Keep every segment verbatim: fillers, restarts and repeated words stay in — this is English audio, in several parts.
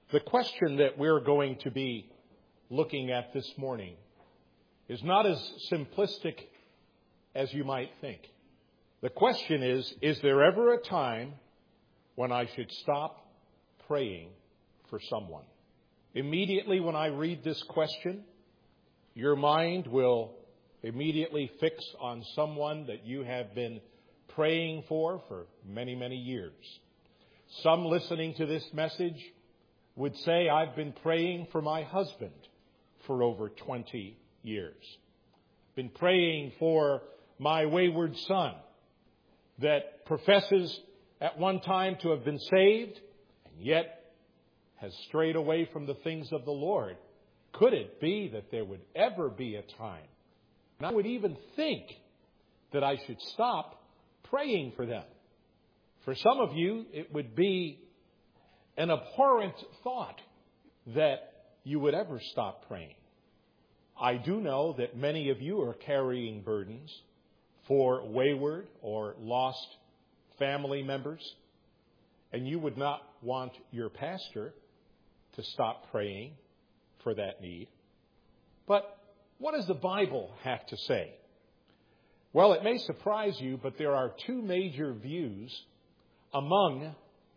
The question that we're going to be looking at this morning is not as simplistic as you might think. The question is, is there ever a time when I should stop praying for someone? Immediately when I read this question, your mind will immediately fix on someone that you have been praying for for many, many years. Some listening to this message would say, I've been praying for my husband for over twenty years. Been praying for my wayward son that professes at one time to have been saved and yet has strayed away from the things of the Lord. Could it be that there would ever be a time, and I would even think, that I should stop praying for them? For some of you, it would be an abhorrent thought that you would ever stop praying. I do know that many of you are carrying burdens for wayward or lost family members, and you would not want your pastor to stop praying for that need. But what does the Bible have to say? Well, it may surprise you, but there are two major views among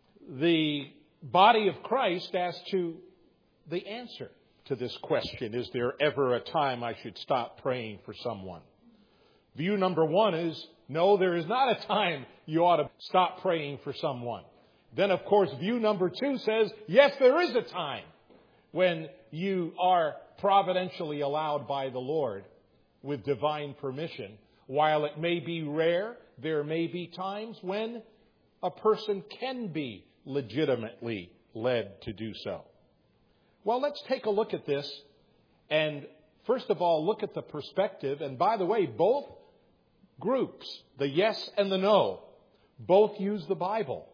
the body of Christ as to the answer to this question. Is there ever a time I should stop praying for someone? View number one is, no, there is not a time you ought to stop praying for someone. Then, of course, view number two says, yes, there is a time when you are providentially allowed by the Lord with divine permission. While it may be rare, there may be times when a person can be legitimately led to do so. Well, let's take a look at this and first of all look at the perspective. And by the way, both groups, the yes and the no, both use the Bible.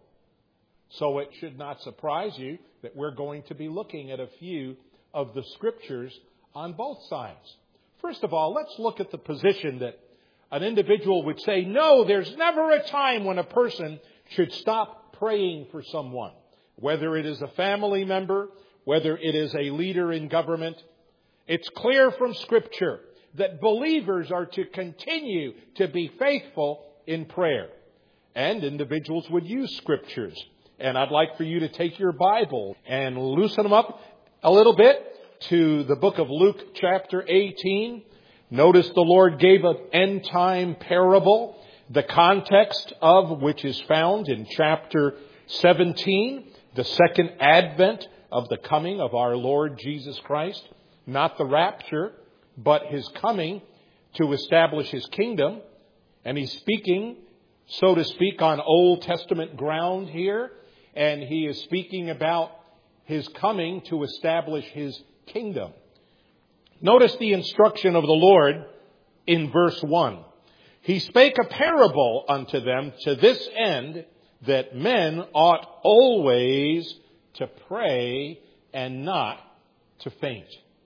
So it should not surprise you that we're going to be looking at a few of the scriptures on both sides. First of all, let's look at the position that an individual would say, no, there's never a time when a person should stop praying for someone, whether it is a family member, whether it is a leader in government. It's clear from Scripture that believers are to continue to be faithful in prayer. And individuals would use Scriptures. And I'd like for you to take your Bible and loosen them up a little bit to the book of Luke chapter eighteen. Notice the Lord gave an end time parable, the context of which is found in chapter seventeen, the second advent of the coming of our Lord Jesus Christ. Not the rapture, but His coming to establish His kingdom. And He's speaking, so to speak, on Old Testament ground here. And He is speaking about His coming to establish His kingdom. Notice the instruction of the Lord in verse one. He spake a parable unto them to this end, that men ought always to pray and not to faint.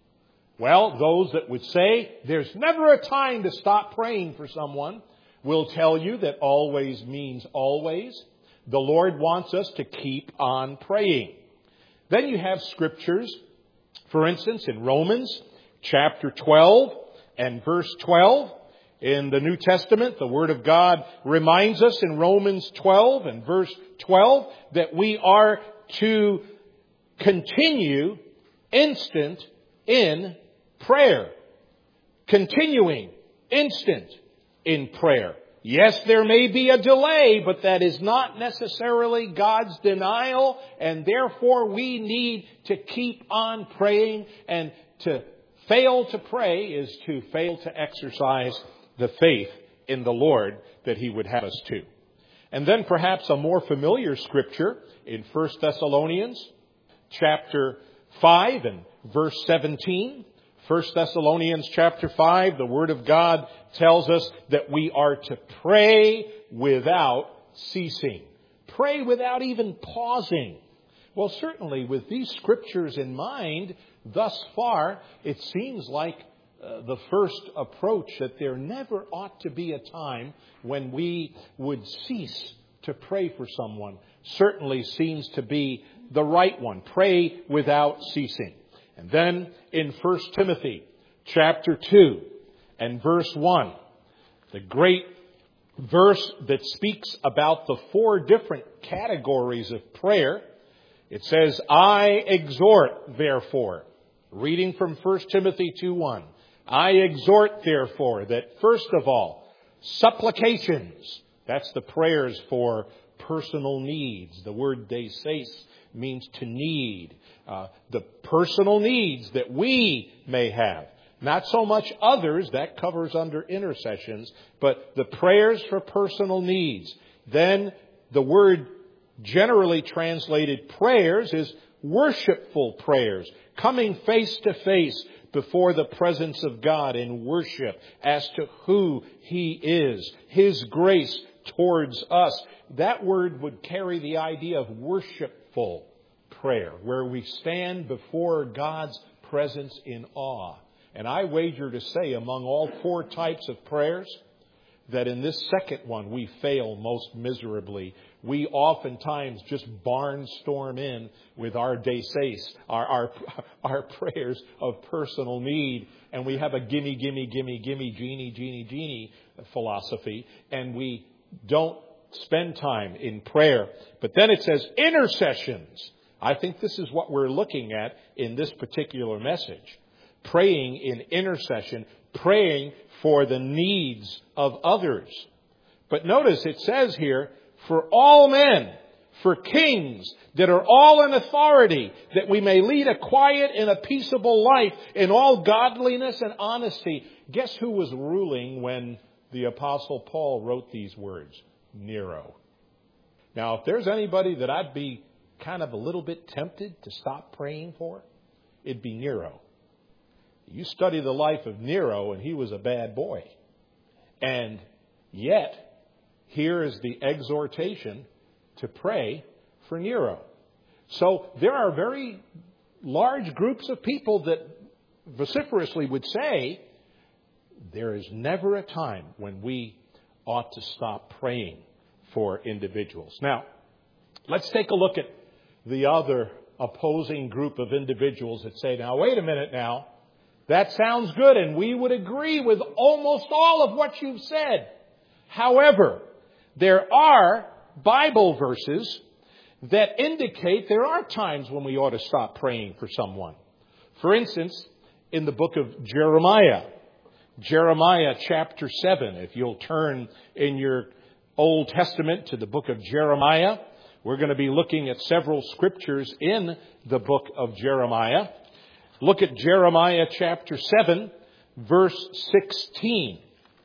Well, those that would say there's never a time to stop praying for someone will tell you that always means always. The Lord wants us to keep on praying. Then you have scriptures, for instance, in Romans chapter twelve and verse twelve. In the New Testament, the Word of God reminds us in Romans twelve and verse twelve that we are to continue instant in prayer. Continuing instant in prayer. Yes, there may be a delay, but that is not necessarily God's denial, and therefore we need to keep on praying. And to fail to pray is to fail to exercise the faith in the Lord that He would have us to. And then perhaps a more familiar scripture in First Thessalonians chapter five and verse seventeen. First Thessalonians chapter five, the Word of God tells us that we are to pray without ceasing. Pray without even pausing. Well, certainly with these scriptures in mind, thus far, it seems like uh, the first approach that there never ought to be a time when we would cease to pray for someone certainly seems to be the right one. Pray without ceasing. And then in First Timothy chapter two and verse one, the great verse that speaks about the four different categories of prayer. It says, I exhort, therefore, reading from First Timothy two one, I exhort, therefore, that first of all, supplications, that's the prayers for personal needs. The word deses means to need. Uh, the personal needs that we may have. Not so much others, that covers under intercessions, but the prayers for personal needs. Then the word generally translated prayers is worshipful prayers, coming face to face before the presence of God in worship as to who He is, His grace towards us. That word would carry the idea of worshipful prayer, where we stand before God's presence in awe. And I wager to say among all four types of prayers that in this second one we fail most miserably. We oftentimes just barnstorm in with our deses, our, our, our prayers of personal need, and we have a gimme, gimme, gimme, gimme, genie, genie, genie philosophy, and we don't spend time in prayer. But then it says intercessions. I think this is what we're looking at in this particular message. Praying in intercession, praying for the needs of others. But notice it says here, for all men, for kings that are all in authority, that we may lead a quiet and a peaceable life in all godliness and honesty. Guess who was ruling when the Apostle Paul wrote these words? Nero. Now, if there's anybody that I'd be kind of a little bit tempted to stop praying for, it'd be Nero. You study the life of Nero, and he was a bad boy. And yet, here is the exhortation to pray for Nero. So there are very large groups of people that vociferously would say there is never a time when we ought to stop praying for individuals. Now, let's take a look at the other opposing group of individuals that say, now, wait a minute now. That sounds good, and we would agree with almost all of what you've said. However, there are Bible verses that indicate there are times when we ought to stop praying for someone. For instance, in the book of Jeremiah, Jeremiah chapter seven, if you'll turn in your Old Testament to the book of Jeremiah, we're going to be looking at several scriptures in the book of Jeremiah. Look at Jeremiah chapter seven, verse sixteen.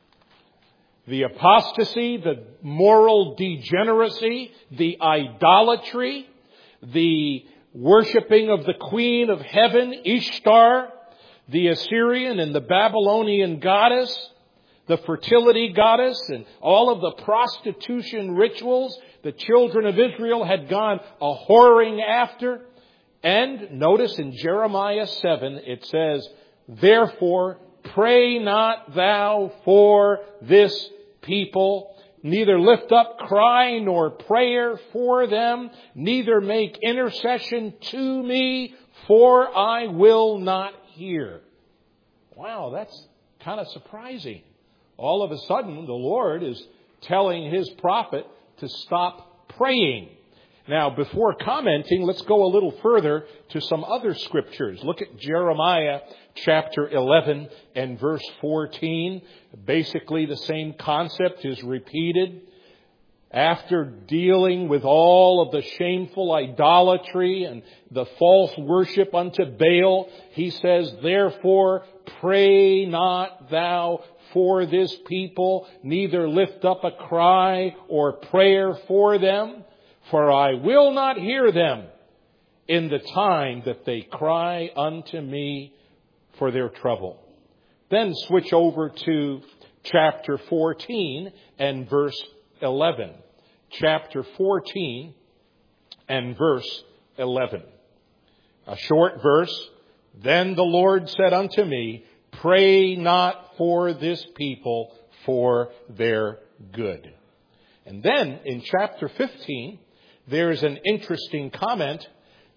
The apostasy, the moral degeneracy, the idolatry, the worshiping of the queen of heaven, Ishtar, the Assyrian and the Babylonian goddess, the fertility goddess, and all of the prostitution rituals the children of Israel had gone a whoring after. And notice in Jeremiah seven, it says, therefore, pray not thou for this people, neither lift up cry nor prayer for them, neither make intercession to me, for I will not hear. Wow, that's kind of surprising. All of a sudden, the Lord is telling His prophet to stop praying. Now, before commenting, let's go a little further to some other scriptures. Look at Jeremiah chapter eleven and verse fourteen. Basically, the same concept is repeated. After dealing with all of the shameful idolatry and the false worship unto Baal, he says, therefore, pray not thou for this people, neither lift up a cry or prayer for them. For I will not hear them in the time that they cry unto me for their trouble. Then switch over to chapter fourteen and verse eleven. Chapter fourteen and verse eleven. A short verse. Then the Lord said unto me, pray not for this people for their good. And then in chapter fifteen, there's an interesting comment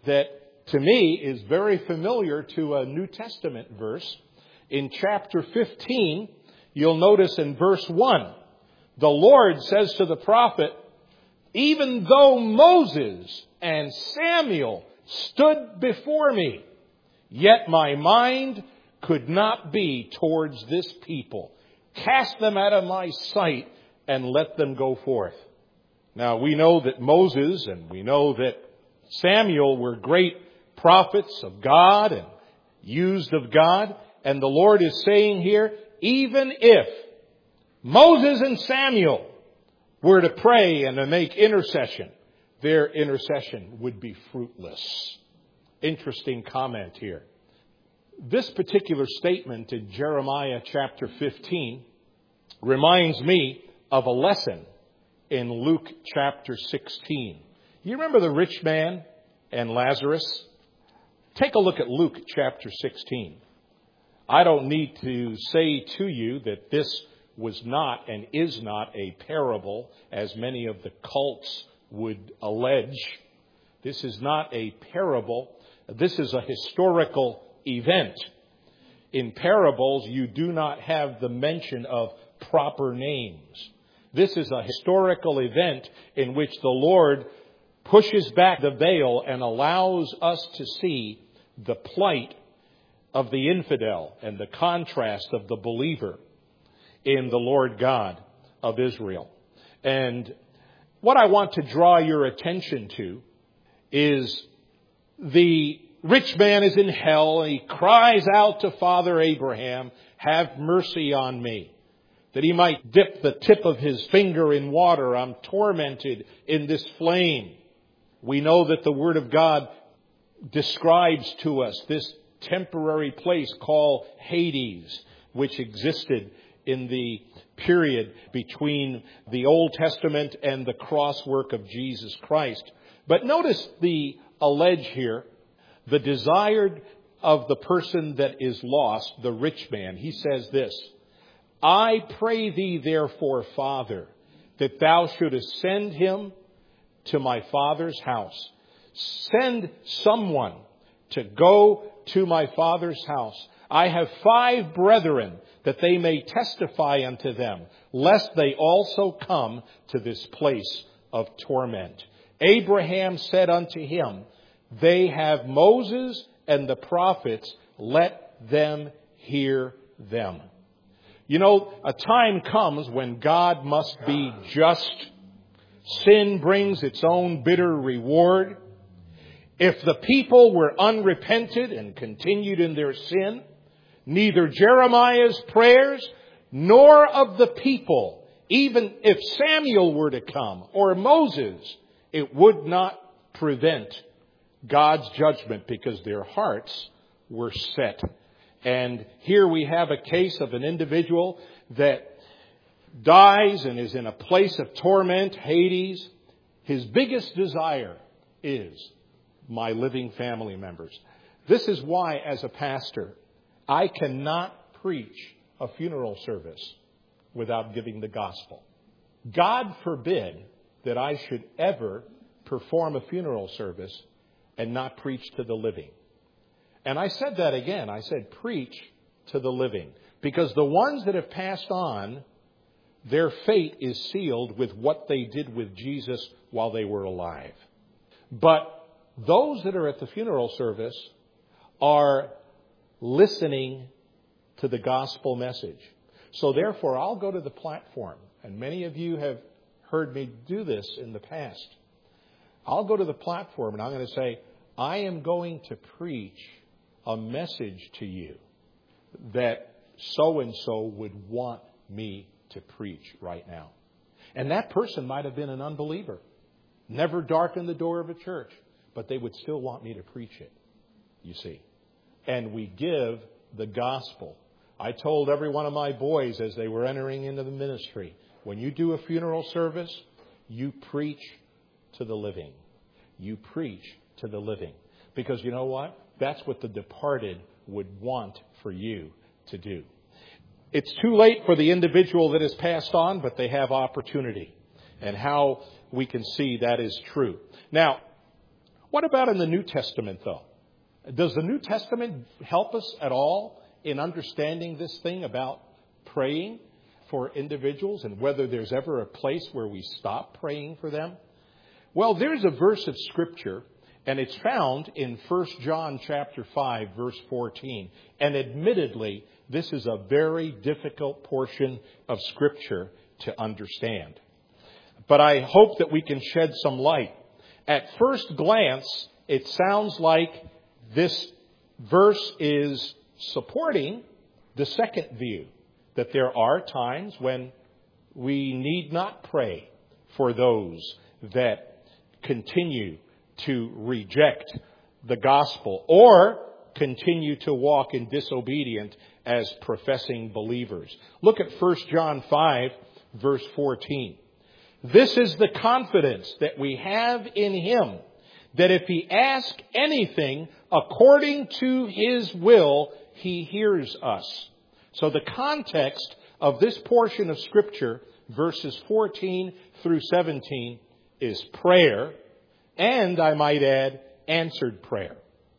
that to me is very familiar to a New Testament verse. In chapter fifteen, you'll notice in verse one, the Lord says to the prophet, even though Moses and Samuel stood before me, yet my mind could not be towards this people. Cast them out of my sight and let them go forth. Now we know that Moses and we know that Samuel were great prophets of God and used of God. And the Lord is saying here, even if Moses and Samuel were to pray and to make intercession, their intercession would be fruitless. Interesting comment here. This particular statement in Jeremiah chapter fifteen reminds me of a lesson in Luke chapter sixteen. You remember the rich man and Lazarus? Take a look at Luke chapter sixteen. I don't need to say to you that this was not and is not a parable, as many of the cults would allege. This is not a parable. This is a historical event. In parables, you do not have the mention of proper names. This is a historical event in which the Lord pushes back the veil and allows us to see the plight of the infidel and the contrast of the believer in the Lord God of Israel. And what I want to draw your attention to is the rich man is in hell and he cries out to Father Abraham, have mercy on me, that he might dip the tip of his finger in water. I'm tormented in this flame. We know that the Word of God describes to us this temporary place called Hades, which existed in the period between the Old Testament and the cross work of Jesus Christ. But notice the allege here, the desired of the person that is lost, the rich man. He says this, I pray thee therefore, Father, that thou shouldest send him to my father's house. Send someone to go to my father's house. I have five brethren, that they may testify unto them, lest they also come to this place of torment. Abraham said unto him, they have Moses and the prophets, let them hear them. You know, a time comes when God must be just. Sin brings its own bitter reward. If the people were unrepented and continued in their sin, neither Jeremiah's prayers nor of the people, even if Samuel were to come or Moses, it would not prevent God's judgment because their hearts were set. And here we have a case of an individual that dies and is in a place of torment, Hades. His biggest desire is my living family members. This is why, as a pastor, I cannot preach a funeral service without giving the gospel. God forbid that I should ever perform a funeral service and not preach to the living. And I said that again. I said preach to the living. Because the ones that have passed on, their fate is sealed with what they did with Jesus while they were alive. But those that are at the funeral service are listening to the gospel message. So therefore, I'll go to the platform. And many of you have heard me do this in the past. I'll go to the platform and I'm going to say, I am going to preach a message to you that so-and-so would want me to preach right now. And that person might have been an unbeliever, never darkened the door of a church, but they would still want me to preach it, you see. And we give the gospel. I told every one of my boys as they were entering into the ministry, when you do a funeral service, you preach to the living. You preach to the living. Because you know what? That's what the departed would want for you to do. It's too late for the individual that has passed on, but they have opportunity. And how we can see that is true. Now, What about in the New Testament, though? Does the New Testament help us at all in understanding this thing about praying for individuals and whether there's ever a place where we stop praying for them? Well, there's a verse of Scripture, and it's found in First John chapter five, verse fourteen. And admittedly, this is a very difficult portion of Scripture to understand. But I hope that we can shed some light. At first glance, it sounds like this verse is supporting the second view, that there are times when we need not pray for those that continue to reject the gospel or continue to walk in disobedience as professing believers. Look at First John five, verse fourteen. This is the confidence that we have in Him, that if we ask anything according to His will, He hears us. So the context of this portion of Scripture, verses fourteen through seventeen, is prayer, and I might add, answered prayer.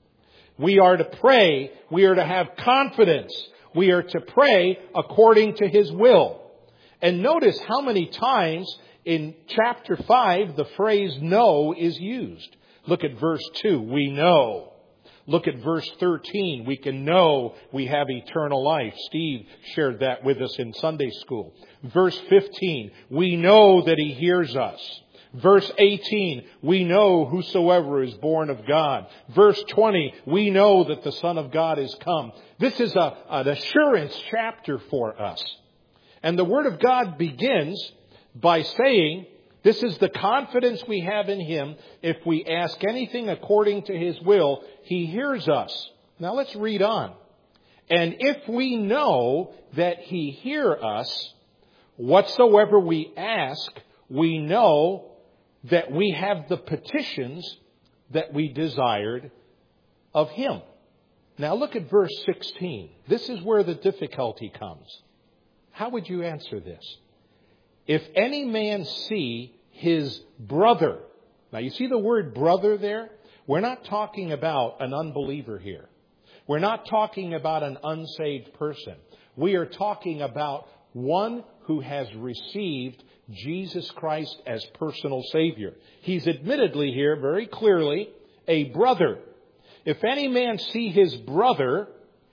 We are to pray. We are to have confidence. We are to pray according to His will. And notice how many times in chapter five the phrase know is used. Look at verse two. We know. Look at verse thirteen. We can know we have eternal life. Steve shared that with us in Sunday school. Verse fifteen. We know that He hears us. Verse eighteen, we know whosoever is born of God. Verse twenty, we know that the Son of God is come. This is a, an assurance chapter for us. And the Word of God begins by saying, this is the confidence we have in Him. If we ask anything according to His will, He hears us. Now let's read on. And if we know that He hears us, whatsoever we ask, we know that we have the petitions that we desired of Him. Now look at verse sixteen. This is where the difficulty comes. How would you answer this? If any man see his brother. Now you see the word brother there? We're not talking about an unbeliever here. We're not talking about an unsaved person. We are talking about one who has received Jesus Christ as personal Savior. He's admittedly here very clearly a brother. If any man see his brother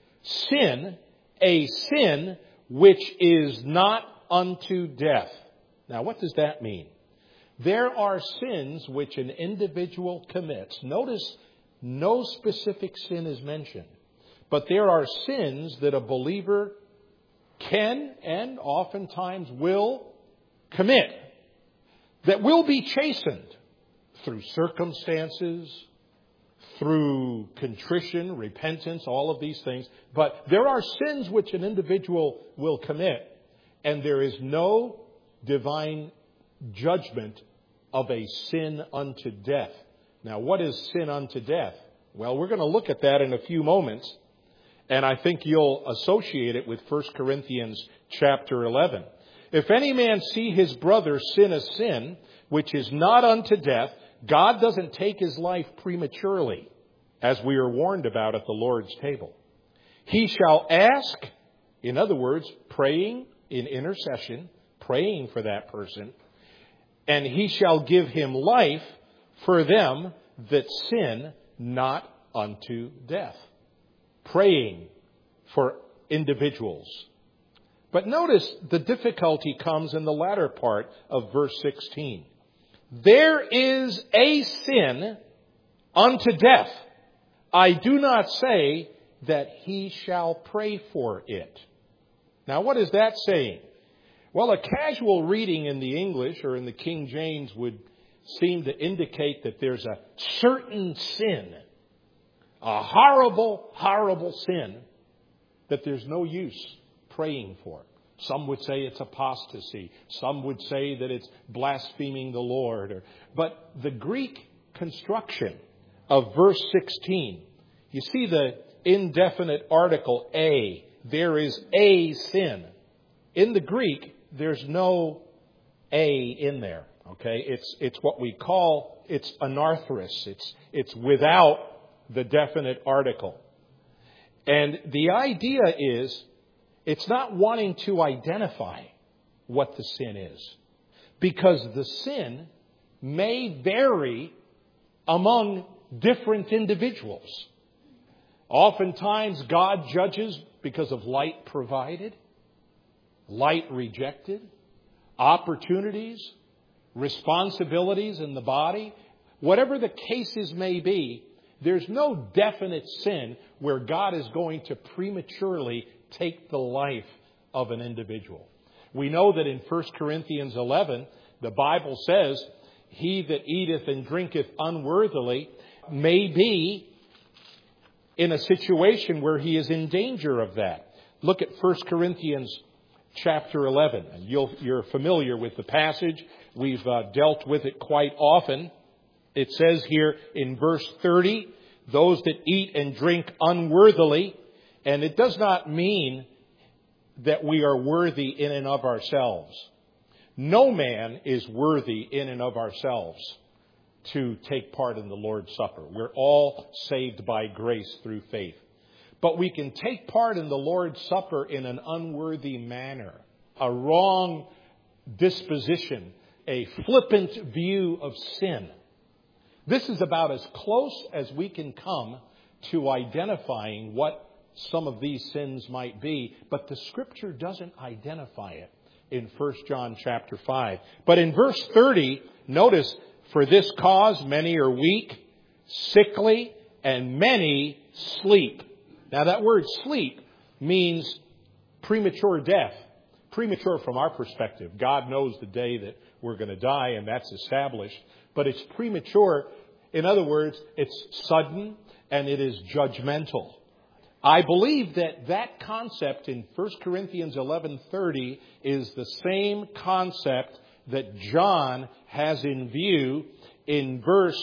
sin, a sin which is not unto death. Now what does that mean? There are sins which an individual commits. Notice no specific sin is mentioned. But there are sins that a believer can and oftentimes will commit that will be chastened through circumstances, through contrition, repentance, all of these things. But there are sins which an individual will commit, and there is no divine judgment of a sin unto death. Now, what is sin unto death? Well, we're going to look at that in a few moments. And I think you'll associate it with First Corinthians chapter eleven. If any man see his brother sin a sin which is not unto death, God doesn't take his life prematurely, as we are warned about at the Lord's table. He shall ask, in other words, praying in intercession, praying for that person, and he shall give him life for them that sin not unto death. Praying for individuals. But notice the difficulty comes in the latter part of verse sixteen. There is a sin unto death. I do not say that he shall pray for it. Now what is that saying? Well, a casual reading in the English or in the King James would seem to indicate that there's a certain sin, a horrible, horrible sin, that there's no use praying for. Some would say it's apostasy. Some would say that it's blaspheming the Lord. Or, but the Greek construction of verse sixteen, you see the indefinite article a. There is a sin. In the Greek, there's no a in there. Okay, it's it's what we call it's anarthrous. It's, it's without the definite article. And the idea is, it's not wanting to identify what the sin is. Because the sin may vary among different individuals. Oftentimes, God judges because of light provided, light rejected, opportunities, responsibilities in the body. Whatever the cases may be, there's no definite sin where God is going to prematurely take the life of an individual. We know that in First Corinthians eleven, the Bible says, he that eateth and drinketh unworthily may be in a situation where he is in danger of that. Look at First Corinthians chapter eleven. And you'll, you're familiar with the passage. We've uh, dealt with it quite often. It says here in verse thirty, those that eat and drink unworthily. And it does not mean that we are worthy in and of ourselves. No man is worthy in and of ourselves to take part in the Lord's Supper. We're all saved by grace through faith. But we can take part in the Lord's Supper in an unworthy manner, a wrong disposition, a flippant view of sin. This is about as close as we can come to identifying what some of these sins might be, but the Scripture doesn't identify it in First John chapter five. But in verse thirty, notice, for this cause many are weak, sickly, and many sleep. Now that word sleep means premature death. Premature from our perspective. God knows the day that we're going to die, and that's established. But it's premature. In other words, it's sudden and it is judgmental. I believe that that concept in First Corinthians eleven thirty is the same concept that John has in view in verse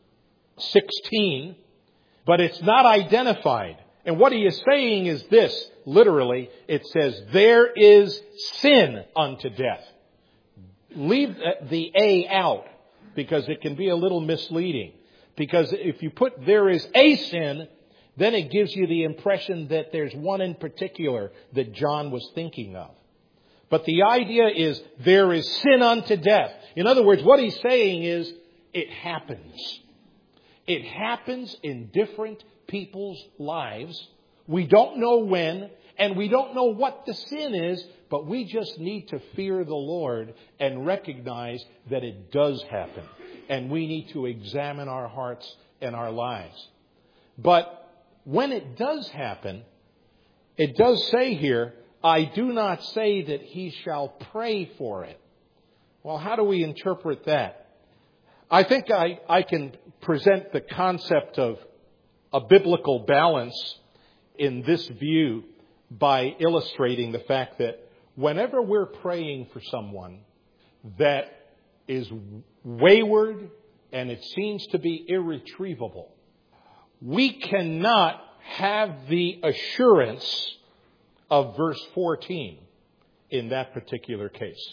sixteen, but it's not identified. And what he is saying is this, literally, it says, there is sin unto death. Leave the A out, because it can be a little misleading. Because if you put there is a sin, then it gives you the impression that there's one in particular that John was thinking of. But the idea is there is sin unto death. In other words, what he's saying is it happens. It happens in different people's lives. We don't know when, and we don't know what the sin is, but we just need to fear the Lord and recognize that it does happen. And we need to examine our hearts and our lives. But when it does happen, it does say here, I do not say that he shall pray for it. Well, how do we interpret that? I think I, I can present the concept of a biblical balance in this view by illustrating the fact that whenever we're praying for someone that is wayward and it seems to be irretrievable, we cannot have the assurance of verse fourteen in that particular case.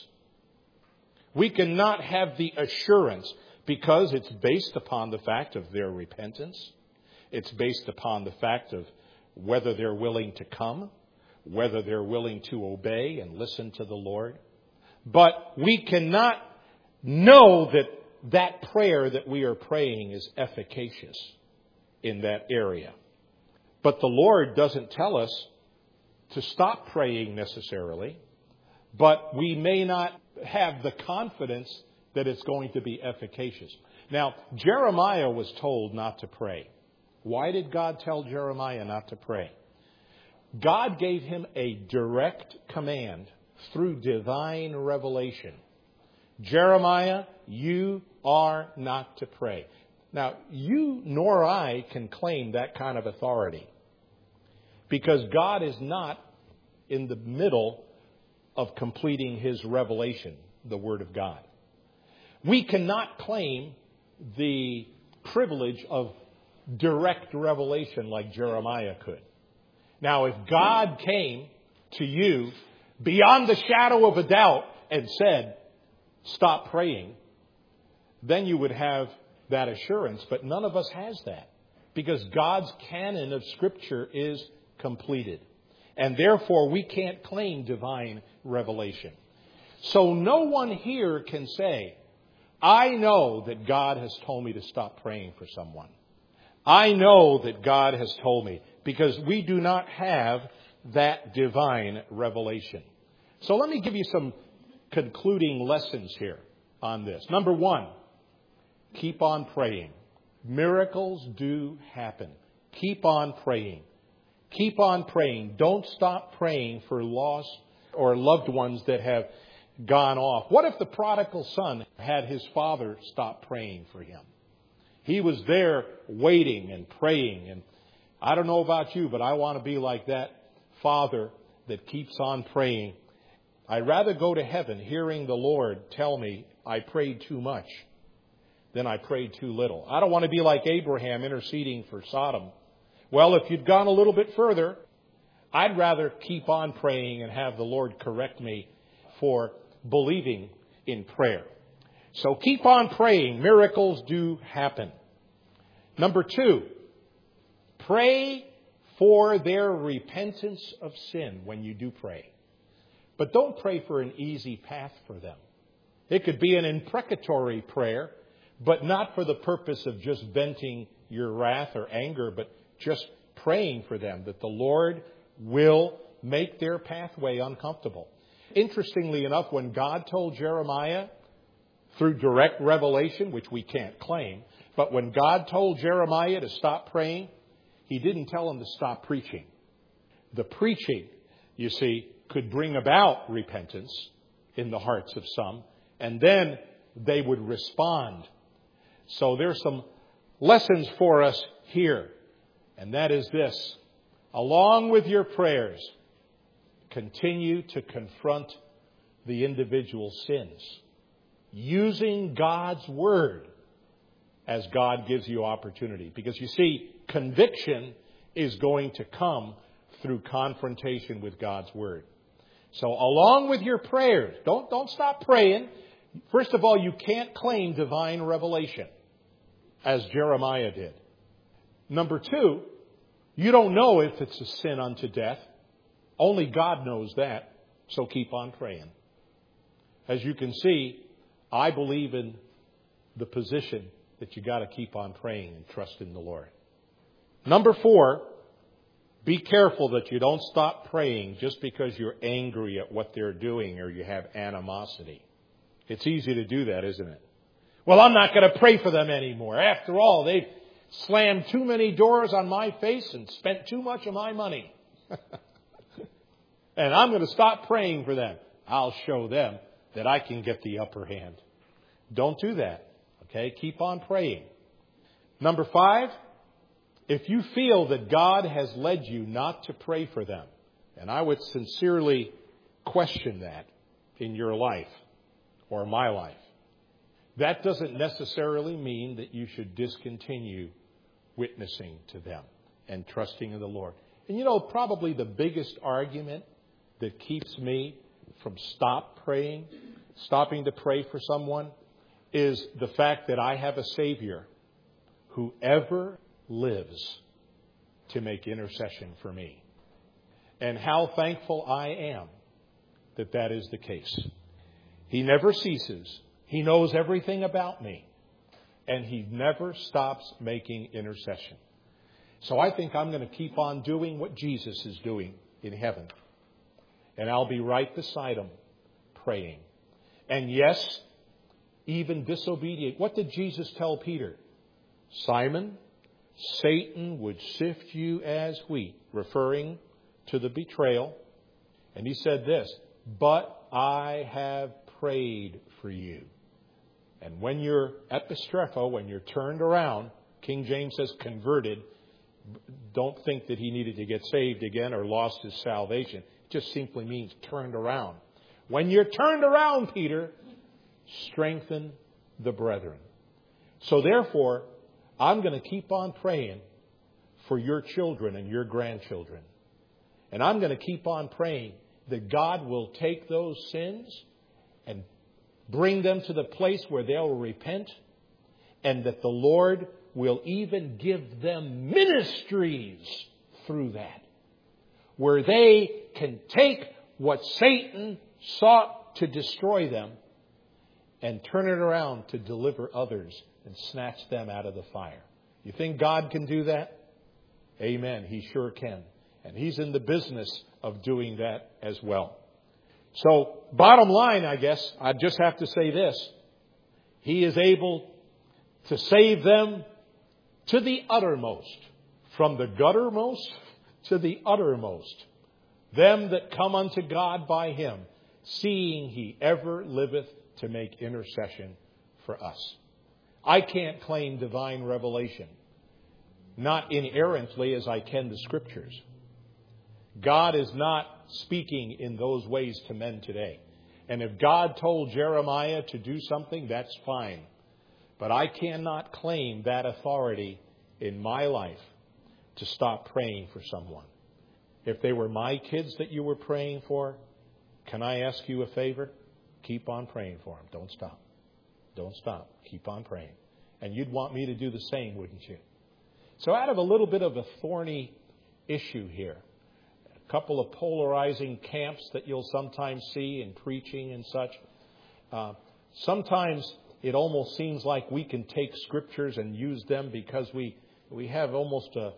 We cannot have the assurance because it's based upon the fact of their repentance. It's based upon the fact of whether they're willing to come, whether they're willing to obey and listen to the Lord. But we cannot know that that prayer that we are praying is efficacious in that area. But the Lord doesn't tell us to stop praying necessarily, but we may not have the confidence that it's going to be efficacious. Now, Jeremiah was told not to pray. Why did God tell Jeremiah not to pray? God gave him a direct command through divine revelation. Jeremiah, you are not to pray. Now, you nor I can claim that kind of authority because God is not in the middle of completing his revelation, the Word of God. We cannot claim the privilege of direct revelation like Jeremiah could. Now, if God came to you beyond the shadow of a doubt and said, stop praying, then you would have that assurance, but none of us has that because God's canon of Scripture is completed. And therefore, we can't claim divine revelation. So no one here can say, I know that God has told me to stop praying for someone. I know that God has told me, because we do not have that divine revelation. So let me give you some concluding lessons here on this. Number one, keep on praying. Miracles do happen. Keep on praying. Keep on praying. Don't stop praying for lost or loved ones that have gone off. What if the prodigal son had his father stop praying for him? He was there waiting and praying. And I don't know about you, but I want to be like that father that keeps on praying. I'd rather go to heaven hearing the Lord tell me I prayed too much than I prayed too little. I don't want to be like Abraham interceding for Sodom. Well, if you'd gone a little bit further, I'd rather keep on praying and have the Lord correct me for believing in prayer. So keep on praying. Miracles do happen. Number two, pray for their repentance of sin when you do pray. But don't pray for an easy path for them. It could be an imprecatory prayer, but not for the purpose of just venting your wrath or anger, but just praying for them that the Lord will make their pathway uncomfortable. Interestingly enough, when God told Jeremiah through direct revelation, which we can't claim, but when God told Jeremiah to stop praying, He didn't tell him to stop preaching. The preaching, you see, could bring about repentance in the hearts of some, and then they would respond. So there's some lessons for us here, and that is this. Along with your prayers, continue to confront the individual sins, using God's Word as God gives you opportunity. Because you see, conviction is going to come through confrontation with God's Word. So along with your prayers, don't, don't stop praying. First of all, you can't claim divine revelation, as Jeremiah did. Number two, you don't know if it's a sin unto death. Only God knows that. So keep on praying. As you can see, I believe in the position that you got to keep on praying and trust in the Lord. Number four, be careful that you don't stop praying just because you're angry at what they're doing or you have animosity. It's easy to do that, isn't it? Well, I'm not going to pray for them anymore. After all, they've slammed too many doors on my face and spent too much of my money. And I'm going to stop praying for them. I'll show them that I can get the upper hand. Don't do that. Okay? Keep on praying. Number five, if you feel that God has led you not to pray for them, and I would sincerely question that in your life or my life, that doesn't necessarily mean that you should discontinue witnessing to them and trusting in the Lord. And you know, probably the biggest argument that keeps me from stop praying, stopping to pray for someone, is the fact that I have a Savior who ever lives to make intercession for me. And how thankful I am that that is the case. He never ceases. He knows everything about me. And He never stops making intercession. So I think I'm going to keep on doing what Jesus is doing in heaven. And I'll be right beside Him praying. And yes, even disobedient. What did Jesus tell Peter? Simon, Satan would sift you as wheat, referring to the betrayal. And He said this, but I have prayed for you. And when you're epistrepho, when you're turned around, King James says converted, don't think that he needed to get saved again or lost his salvation. It just simply means turned around. When you're turned around, Peter, strengthen the brethren. So therefore, I'm going to keep on praying for your children and your grandchildren. And I'm going to keep on praying that God will take those sins and bring them to the place where they'll repent and that the Lord will even give them ministries through that, where they can take what Satan sought to destroy them and turn it around to deliver others and snatch them out of the fire. You think God can do that? Amen. He sure can. And He's in the business of doing that as well. So, bottom line, I guess, I just have to say this. He is able to save them to the uttermost. From the guttermost to the uttermost. Them that come unto God by Him, seeing He ever liveth to make intercession for us. I can't claim divine revelation, not inerrantly as I can the Scriptures. God is not speaking in those ways to men today. And if God told Jeremiah to do something, that's fine. But I cannot claim that authority in my life to stop praying for someone. If they were my kids that you were praying for, can I ask you a favor? Keep on praying for them. Don't stop. Don't stop. Keep on praying. And you'd want me to do the same, wouldn't you? So out of a little bit of a thorny issue here, a couple of polarizing camps that you'll sometimes see in preaching and such, uh, sometimes it almost seems like we can take scriptures and use them because we, we have almost a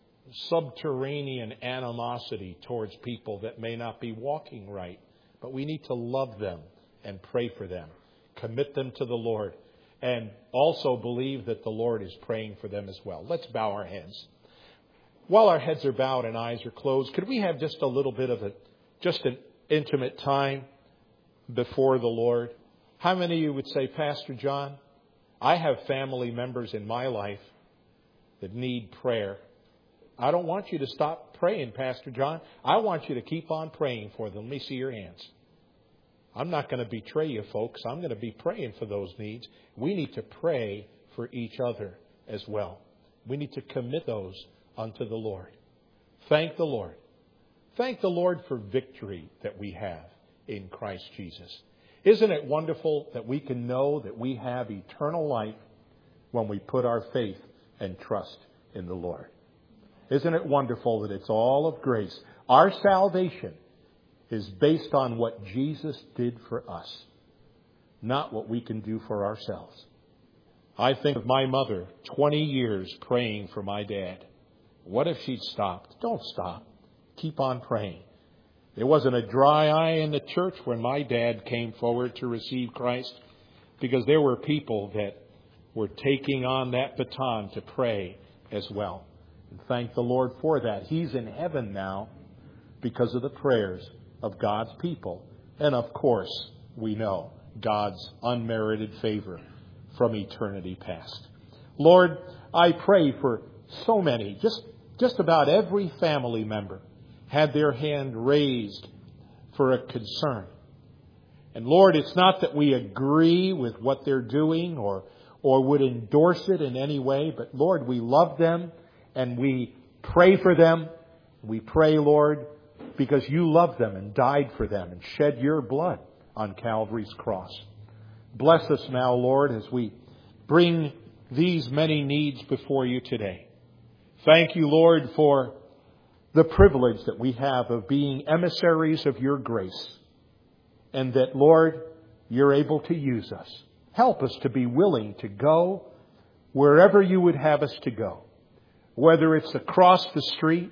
subterranean animosity towards people that may not be walking right. But we need to love them and pray for them. Commit them to the Lord. And also believe that the Lord is praying for them as well. Let's bow our heads. While our heads are bowed and eyes are closed, could we have just a little bit of a, just an intimate time before the Lord? How many of you would say, Pastor John, I have family members in my life that need prayer. I don't want you to stop praying, Pastor John. I want you to keep on praying for them. Let me see your hands. I'm not going to betray you, folks. I'm going to be praying for those needs. We need to pray for each other as well. We need to commit those unto the Lord. Thank the Lord. Thank the Lord for victory that we have in Christ Jesus. Isn't it wonderful that we can know that we have eternal life when we put our faith and trust in the Lord? Isn't it wonderful that it's all of grace? Our salvation is based on what Jesus did for us, not what we can do for ourselves. I think of my mother, twenty years praying for my dad. What if she'd stopped? Don't stop. Keep on praying. There wasn't a dry eye in the church when my dad came forward to receive Christ, because there were people that were taking on that baton to pray as well. And thank the Lord for that. He's in heaven now because of the prayers of God's people. And of course, we know God's unmerited favor from eternity past. Lord, I pray for so many, just, just about every family member had their hand raised for a concern. And Lord, it's not that we agree with what they're doing or, or would endorse it in any way, but Lord, we love them and we pray for them. We pray, Lord, because you loved them and died for them and shed your blood on Calvary's cross. Bless us now, Lord, as we bring these many needs before you today. Thank you, Lord, for the privilege that we have of being emissaries of your grace, and that, Lord, you're able to use us. Help us to be willing to go wherever you would have us to go, whether it's across the street,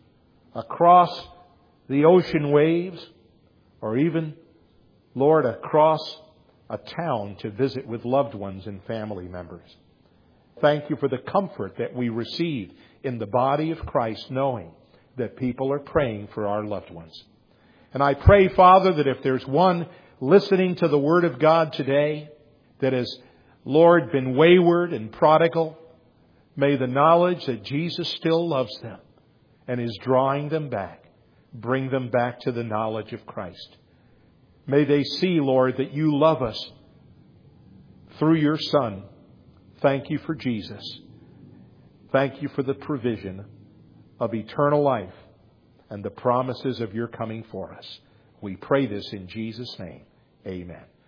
across the ocean waves, or even, Lord, across a town to visit with loved ones and family members. Thank you for the comfort that we receive in the body of Christ, knowing that people are praying for our loved ones. And I pray, Father, that if there's one listening to the Word of God today that has, Lord, been wayward and prodigal, may the knowledge that Jesus still loves them and is drawing them back, bring them back to the knowledge of Christ. May they see, Lord, that you love us through your Son. Thank you for Jesus. Thank you for the provision of eternal life and the promises of your coming for us. We pray this in Jesus' name. Amen.